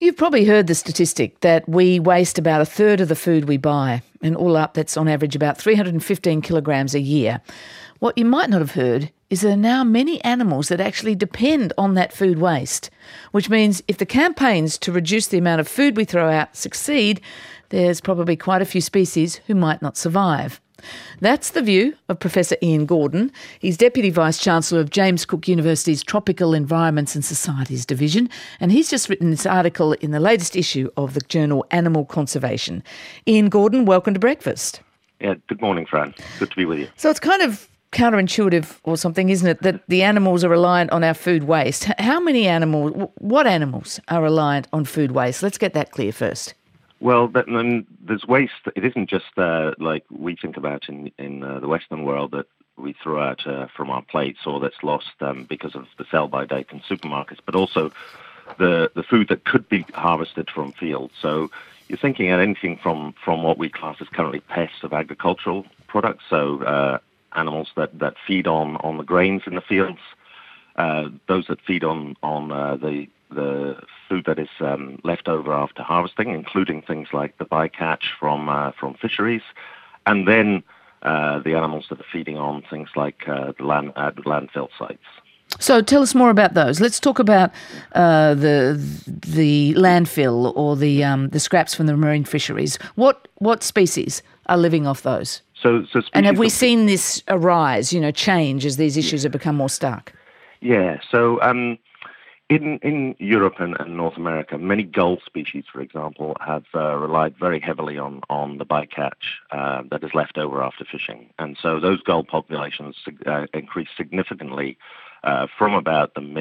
You've probably heard the statistic that we waste about a third of the food we buy, and all up that's on average about 315 kilograms a year. What you might not have heard is there are now many animals that actually depend on that food waste, which means if the campaigns to reduce the amount of food we throw out succeed, there's probably quite a few species who might not survive. That's the view of Professor Ian Gordon. He's Deputy Vice-Chancellor of James Cook University's Tropical Environments and Societies Division, and he's just written this article in the latest issue of the journal Animal Conservation. Ian Gordon, welcome to Breakfast. Yeah, good morning, Fran. Good to be with you. So it's kind of counterintuitive or something, isn't it, that the animals are reliant on our food waste? How many animals, what animals are reliant on food waste? Let's get that clear first. Well, there's waste. It isn't just like we think about in the Western world that we throw out from our plates or that's lost because of the sell-by date in supermarkets, but also the food that could be harvested from fields. So you're thinking at anything from what we class as currently pests of agricultural products, so animals that feed on the grains in the fields, those that feed on the food that is left over after harvesting, including things like the bycatch from fisheries, and then the animals that are feeding on things like the landfill sites. So tell us more about those. Let's talk about the landfill or the scraps from the marine fisheries. What species are living off those? So and have we seen this arise, change as these issues have become more stark? Yeah. So in Europe and North America, many gull species, for example, have relied very heavily on the bycatch that is left over after fishing. And so those gull populations increased significantly from about the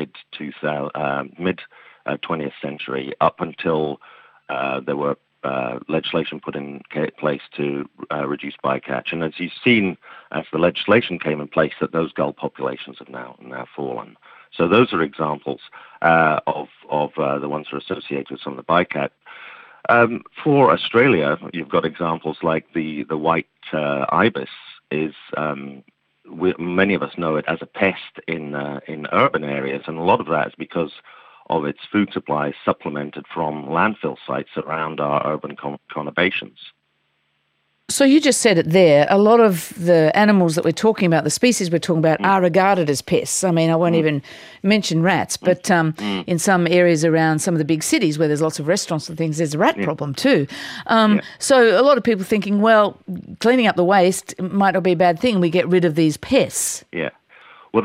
mid-20th century up until there were legislation put in place to reduce bycatch. And as you've seen, as the legislation came in place, that those gull populations have now fallen. So those are examples of the ones that are associated with some of the bycatch. For Australia, you've got examples like the white ibis is many of us know it as a pest in urban areas, and a lot of that is because of its food supply supplemented from landfill sites around our urban conurbations. So you just said it there. A lot of the animals that we're talking about, the species we're talking about, are regarded as pests. I mean, I won't even mention rats, but in some areas around some of the big cities where there's lots of restaurants and things, there's a rat problem too. So a lot of people thinking, well, cleaning up the waste might not be a bad thing. We get rid of these pests. Yeah. Well,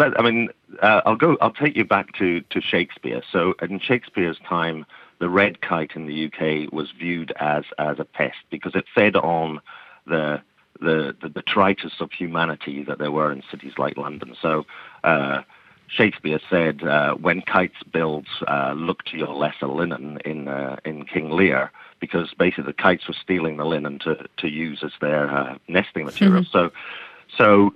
I'll take you back to Shakespeare. So in Shakespeare's time, the red kite in the UK was viewed as a pest because it fed on the detritus of humanity that there were in cities like London. So Shakespeare said, "When kites build, look to your lesser linen," in King Lear, because basically the kites were stealing the linen to use as their nesting material. So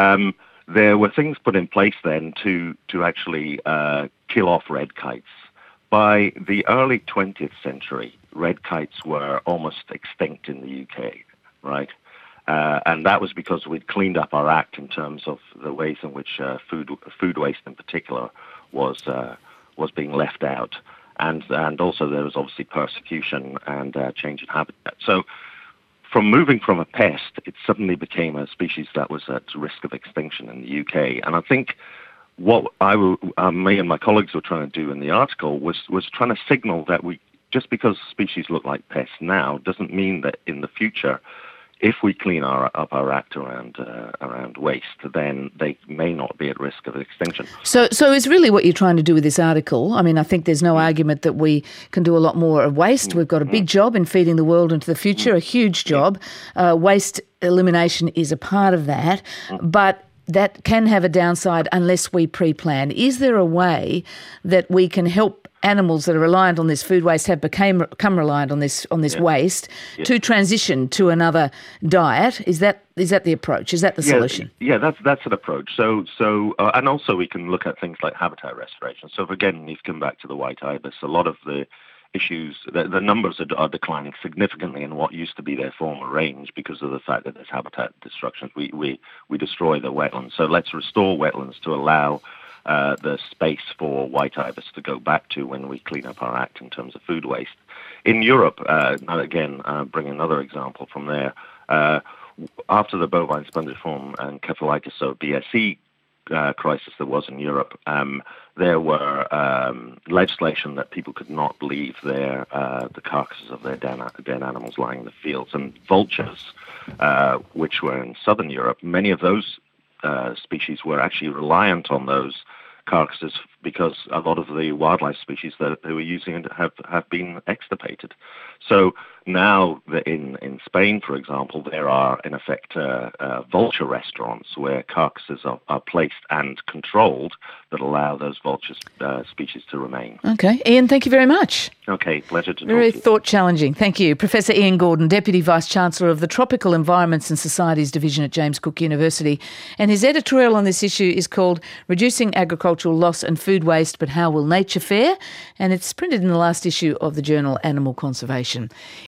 there were things put in place then to actually kill off red kites. By the early 20th century, red kites were almost extinct in the UK, right? And that was because we'd cleaned up our act in terms of the ways in which food waste in particular was being left out. And also there was obviously persecution and change in habitat. So from moving from a pest, it suddenly became a species that was at risk of extinction in the UK. And I think what me and my colleagues were trying to do in the article was trying to signal that just because species look like pests now doesn't mean that in the future, if we clean up our act around waste, then they may not be at risk of extinction. So is really what you're trying to do with this article. I mean, I think there's no argument that we can do a lot more of waste. We've got a big job in feeding the world into the future, a huge job. Waste elimination is a part of that, but that can have a downside unless we pre-plan. Is there a way that we can help animals that are reliant on this food waste have become reliant on this waste to transition to another diet? Is that the approach? Is that the solution? Yeah, that's an approach. So and also we can look at things like habitat restoration. So if, again, you come back to the white ibis, a lot of the issues, the numbers are declining significantly in what used to be their former range because of the fact that there's habitat destruction. We destroy the wetlands. So let's restore wetlands to allow the space for white ibis to go back to when we clean up our act in terms of food waste. In Europe, again, bring another example from there. After the bovine spongiform and encephalitis, so BSE crisis there was in Europe, there were legislation that people could not leave the carcasses of their dead animals lying in the fields. And vultures, which were in southern Europe, many of those species were actually reliant on those carcasses because a lot of the wildlife species that they were using have been extirpated. So now in Spain, for example, there are in effect vulture restaurants where carcasses are placed and controlled that allow those vulture species to remain. Okay. Ian, thank you very much. Okay, pleasure to talk Very to you. thought-challenging. Thank you. Professor Ian Gordon, Deputy Vice-Chancellor of the Tropical Environments and Societies Division at James Cook University. And his editorial on this issue is called Reducing Agricultural Loss and Food Waste, but How Will Nature Fare? And it's printed in the last issue of the journal Animal Conservation.